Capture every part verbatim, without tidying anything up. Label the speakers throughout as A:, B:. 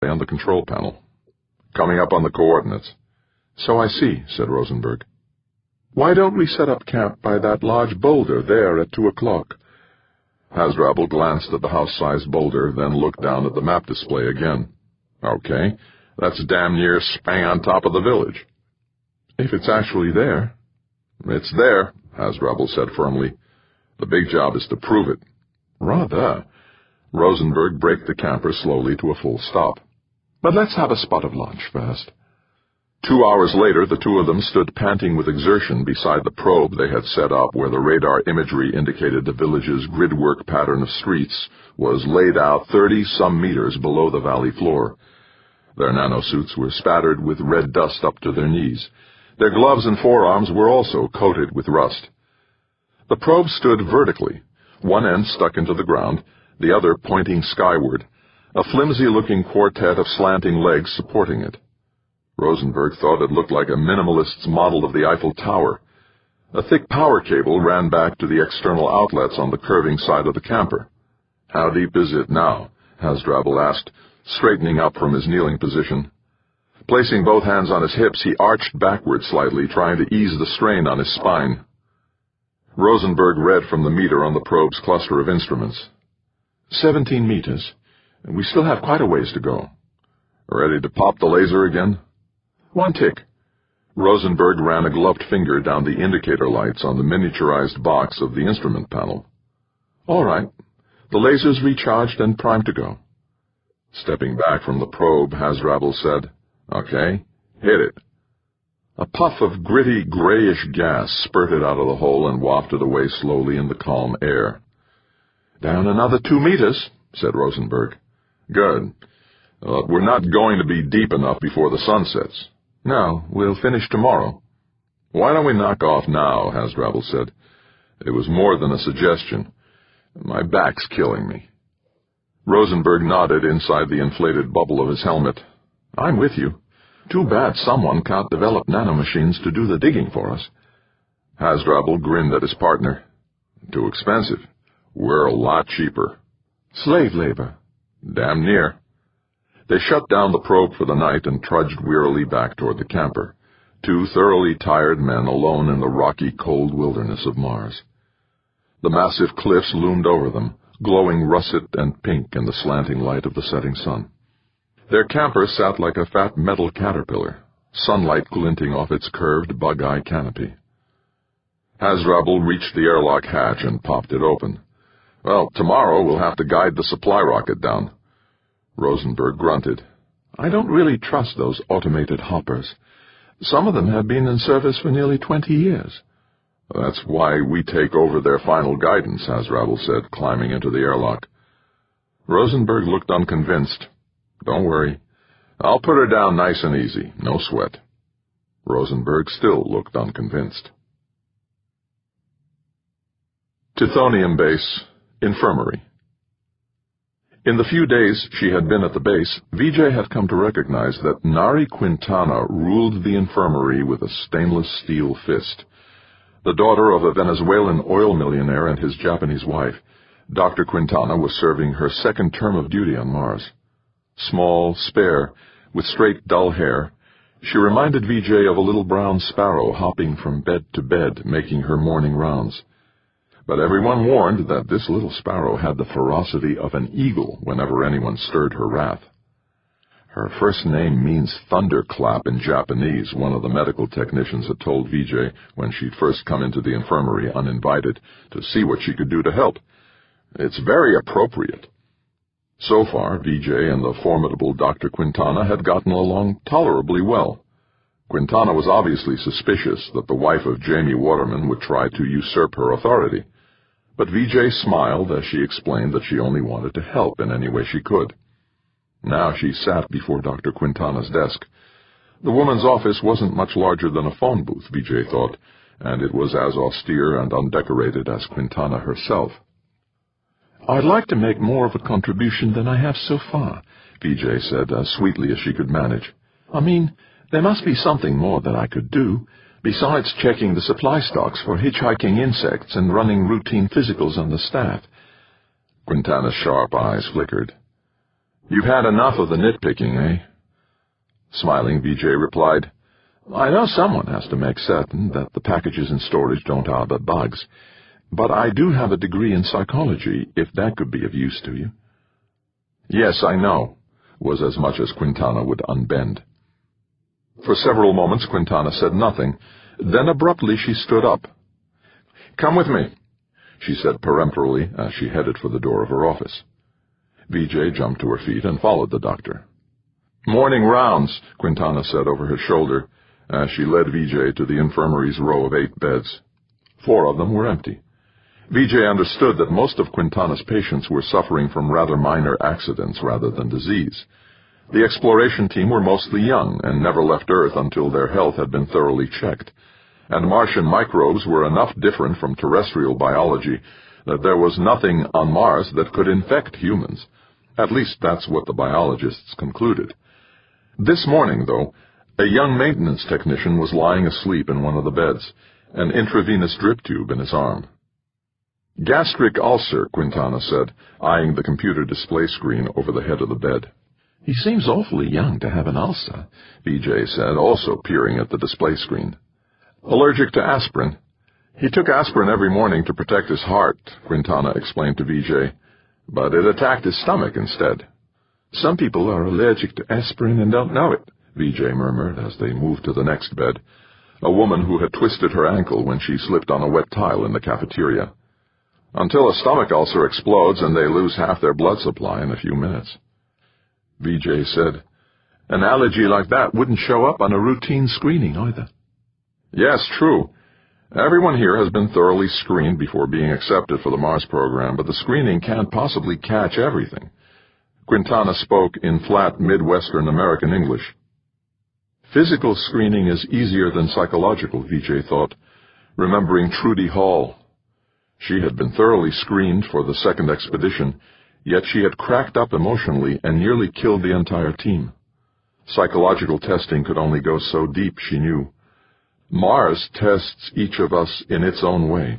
A: on the control panel. Coming up on the coordinates.
B: So I see, said Rosenberg. Why don't we set up camp by that large boulder there at two o'clock?
A: Hasdrubal glanced at the house-sized boulder, then looked down at the map display again. Okay, that's damn near spang on top of the village.
B: If it's actually there.
A: It's there, Hasdrubal said firmly. The big job is to prove it.
B: Rather.
A: Rosenberg braked the camper slowly to a full stop.
B: But let's have a spot of lunch first.
A: Two hours later, the two of them stood panting with exertion beside the probe they had set up where the radar imagery indicated the village's gridwork pattern of streets was laid out thirty-some meters below the valley floor. Their nanosuits were spattered with red dust up to their knees. Their gloves and forearms were also coated with rust. The probe stood vertically, one end stuck into the ground, the other pointing skyward, a flimsy-looking quartet of slanting legs supporting it. Rosenberg thought it looked like a minimalist's model of the Eiffel Tower. A thick power cable ran back to the external outlets on the curving side of the camper. How deep is it now? Hasdrubal asked, straightening up from his kneeling position. Placing both hands on his hips, he arched backward slightly, trying to ease the strain on his spine. Rosenberg read from the meter on the probe's cluster of instruments.
B: Seventeen meters. We still have quite a ways to go.
A: Ready to pop the laser again?
B: One tick.
A: Rosenberg ran a gloved finger down the indicator lights on the miniaturized box of the instrument panel.
B: All right. The laser's recharged and primed to go.
A: Stepping back from the probe, Hasdrubal said, Okay, hit it. A puff of gritty, grayish gas spurted out of the hole and wafted away slowly in the calm air.
B: Down another two meters, said Rosenberg.
A: Good. Uh, we're not going to be deep enough before the sun sets.
B: No, we'll finish tomorrow.
A: Why don't we knock off now, Hasdrubal said. It was more than a suggestion. My back's killing me. Rosenberg nodded inside the inflated bubble of his helmet.
B: I'm with you. Too bad someone can't develop nanomachines to do the digging for us.
A: Hasdrubal grinned at his partner. Too expensive. We're a lot cheaper.
B: Slave labor.
A: Damn near. They shut down the probe for the night and trudged wearily back toward the camper, two thoroughly tired men alone in the rocky, cold wilderness of Mars. The massive cliffs loomed over them, glowing russet and pink in the slanting light of the setting sun. Their camper sat like a fat metal caterpillar, sunlight glinting off its curved bug-eye canopy. Hasdrubal reached the airlock hatch and popped it open. Well, tomorrow we'll have to guide the supply rocket down. Rosenberg grunted.
B: I don't really trust those automated hoppers. Some of them have been in service for nearly twenty years.
A: That's why we take over their final guidance, Hasdrubal said, climbing into the airlock. Rosenberg looked unconvinced. Don't worry. I'll put her down nice and easy, no sweat. Rosenberg still looked unconvinced. Tithonium Base, Infirmary. In the few days she had been at the base, Vijay had come to recognize that Nari Quintana ruled the infirmary with a stainless steel fist. The daughter of a Venezuelan oil millionaire and his Japanese wife, Doctor Quintana was serving her second term of duty on Mars. Small, spare, with straight, dull hair, she reminded Vijay of a little brown sparrow hopping from bed to bed, making her morning rounds. But everyone warned that this little sparrow had the ferocity of an eagle whenever anyone stirred her wrath. Her first name means thunderclap in Japanese, one of the medical technicians had told Vijay when she'd first come into the infirmary uninvited to see what she could do to help. It's very appropriate. So far, Vijay and the formidable Doctor Quintana had gotten along tolerably well. Quintana was obviously suspicious that the wife of Jamie Waterman would try to usurp her authority, but Vijay smiled as she explained that she only wanted to help in any way she could. Now she sat before Doctor Quintana's desk. The woman's office wasn't much larger than a phone booth, Vijay thought, and it was as austere and undecorated as Quintana herself.
B: I'd like to make more of a contribution than I have so far, Vijay said, as sweetly as she could manage. I mean, there must be something more that I could do, besides checking the supply stocks for hitchhiking insects and running routine physicals on the staff.
A: Quintana's sharp eyes flickered. You've had enough of the nitpicking, eh? Smiling, Vijay replied, I know someone has to make certain that the packages in storage don't harbor bugs, but I do have a degree in psychology, if that could be of use to you. Yes, I know, was as much as Quintana would unbend. For several moments Quintana said nothing. Then abruptly she stood up. Come with me, she said peremptorily as she headed for the door of her office. Vijay jumped to her feet and followed the doctor. Morning rounds, Quintana said over her shoulder as she led Vijay to the infirmary's row of eight beds. Four of them were empty. Vijay understood that most of Quintana's patients were suffering from rather minor accidents rather than disease. The exploration team were mostly young and never left Earth until their health had been thoroughly checked, and Martian microbes were enough different from terrestrial biology that there was nothing on Mars that could infect humans. At least that's what the biologists concluded. This morning, though, a young maintenance technician was lying asleep in one of the beds, an intravenous drip tube in his arm. Gastric ulcer, Quintana said, eyeing the computer display screen over the head of the bed. He seems awfully young to have an ulcer, Vijay said, also peering at the display screen. Allergic to aspirin. He took aspirin every morning to protect his heart, Quintana explained to Vijay, but it attacked his stomach instead. Some people are allergic to aspirin and don't know it, Vijay murmured as they moved to the next bed, a woman who had twisted her ankle when she slipped on a wet tile in the cafeteria. Until a stomach ulcer explodes and they lose half their blood supply in a few minutes. Vijay said, an allergy like that wouldn't show up on a routine screening either. Yes, true. Everyone here has been thoroughly screened before being accepted for the Mars program, but the screening can't possibly catch everything. Quintana spoke in flat Midwestern American English. Physical screening is easier than psychological, Vijay thought, remembering Trudy Hall. She had been thoroughly screened for the second expedition, yet she had cracked up emotionally and nearly killed the entire team. Psychological testing could only go so deep, she knew. Mars tests each of us in its own way.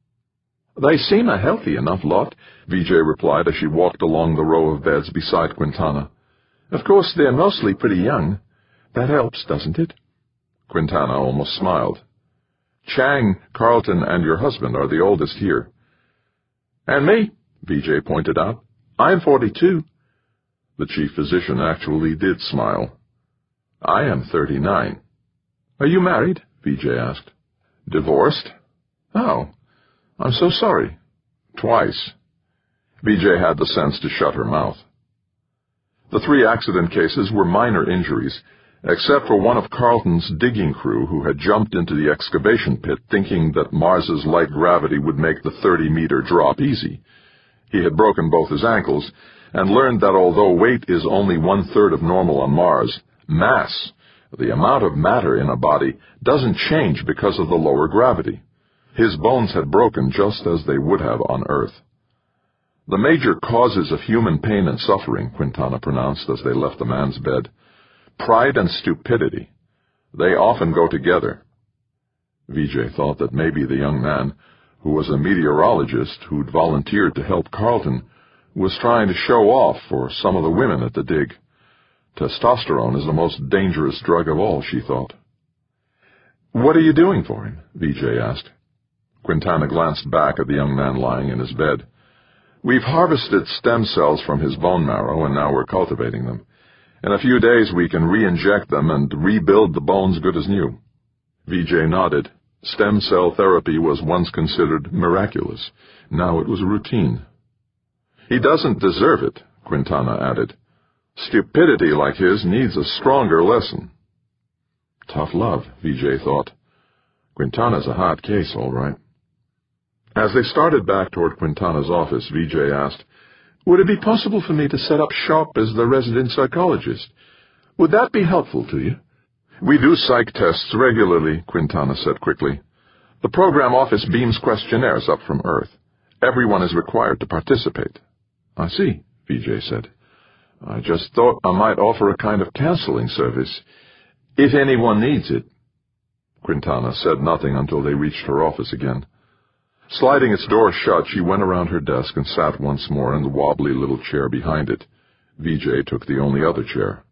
A: They seem a healthy enough lot, Vijay replied as she walked along the row of beds beside Quintana. Of course, they're mostly pretty young. That helps, doesn't it? Quintana almost smiled. Chang, Carlton, and your husband are the oldest here. And me, Vijay pointed out. I'm forty-two. The chief physician actually did smile. I am thirty-nine. Are you married? Vijay asked. Divorced? Oh, I'm so sorry. Twice. Vijay had the sense to shut her mouth. The three accident cases were minor injuries, except for one of Carlton's digging crew who had jumped into the excavation pit thinking that Mars's light gravity would make the thirty-meter drop easy. He had broken both his ankles and learned that although weight is only one-third of normal on Mars, mass, the amount of matter in a body, doesn't change because of the lower gravity. His bones had broken just as they would have on Earth. The major causes of human pain and suffering, Quintana pronounced as they left the man's bed. Pride and stupidity. They often go together. Vijay thought that maybe the young man, who was a meteorologist who'd volunteered to help Carlton, was trying to show off for some of the women at the dig. Testosterone is the most dangerous drug of all, she thought. What are you doing for him? Vijay asked. Quintana glanced back at the young man lying in his bed. We've harvested stem cells from his bone marrow, and now we're cultivating them. In a few days we can re-inject them and rebuild the bones good as new. Vijay nodded. Stem cell therapy was once considered miraculous. Now it was a routine. He doesn't deserve it, Quintana added. Stupidity like his needs a stronger lesson. Tough love, Vijay thought. Quintana's a hard case, all right. As they started back toward Quintana's office, Vijay asked, Would it be possible for me to set up shop as the resident psychologist? Would that be helpful to you? We do psych tests regularly, Quintana said quickly. The program office beams questionnaires up from Earth. Everyone is required to participate. I see, Vijay said. I just thought I might offer a kind of counseling service, if anyone needs it. Quintana said nothing until they reached her office again. Sliding its door shut, she went around her desk and sat once more in the wobbly little chair behind it. Vijay took the only other chair.